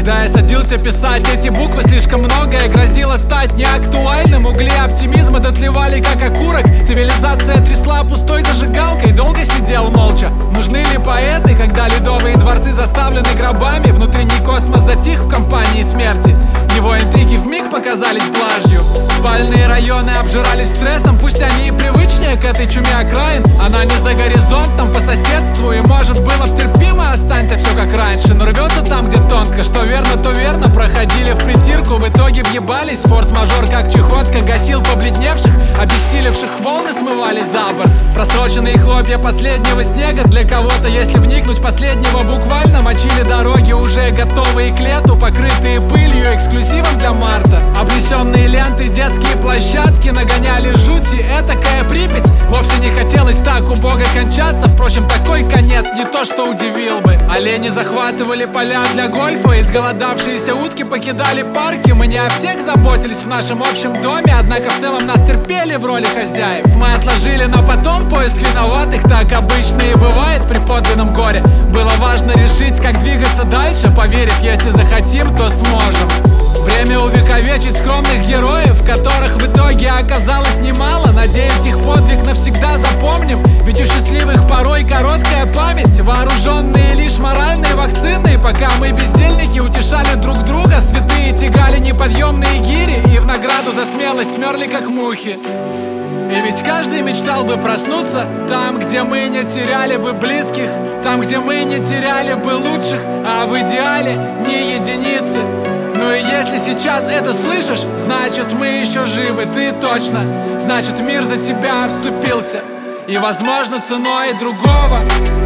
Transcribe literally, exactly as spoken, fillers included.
Когда я садился писать эти буквы, слишком многое грозило стать неактуальным. Угли оптимизма дотлевали как окурок. Цивилизация трясла пустой зажигалкой. Долго сидел молча. Нужны ли поэты, когда ледовые дворцы заставлены гробами? Внутренний космос затих в компании смерти. Его интриги вмиг показались блажью. Спальные районы обжирались стрессом. Пусть они и привычнее к этой чуме окраин. Она не за горизонтом, по соседству. И может было б терпимо, останься все как раньше. Но рвется там, где тонко. Что верно, то верно. Проходили в притирку, в итоге въебались. Форс-мажор как чехотка гасил побледневших. Обессилевших волны смывались за борт. Просроченные хлопья последнего снега. Для кого-то, если вникнуть, последнего буквально. Мочили дороги, уже готовые к лету, покрытые пылью, эксклюзивом для марта. Обнесенные ленты, детские площадки нагоняли жути. Этакая Припять. Вовсе не хотелось так убого кончаться. Впрочем, такой конец не то, что удивил бы. Олени захватывали поля для гольфа. Изголодавшиеся утки покидали парки. Мы не о всех заботились в нашем общем доме. Однако в целом нас терпели в роли хозяев. Мы отложили на потом поиск виноватых. Так обычно и бывает при подлинном горе. Было важно решить, как двигаться дальше. Поверив, если захотим, то сможем. Время увековечить скромных героев, которых в итоге оказалось немало. Надеюсь, их подвиг навсегда запомним. Ведь у счастливых порой короткая память. Вооруженные лишь моральной вакциной. Пока мы бездельники утешали друг друга, святые тягали неподъемные гири и в награду за смелость мерли как мухи. И ведь каждый мечтал бы проснуться там, где мы не теряли бы близких, там, где мы не теряли бы лучших, а в идеале не единицы. Ну и если сейчас это слышишь, значит мы еще живы, ты точно. Значит мир за тебя вступился. И возможно ценой другого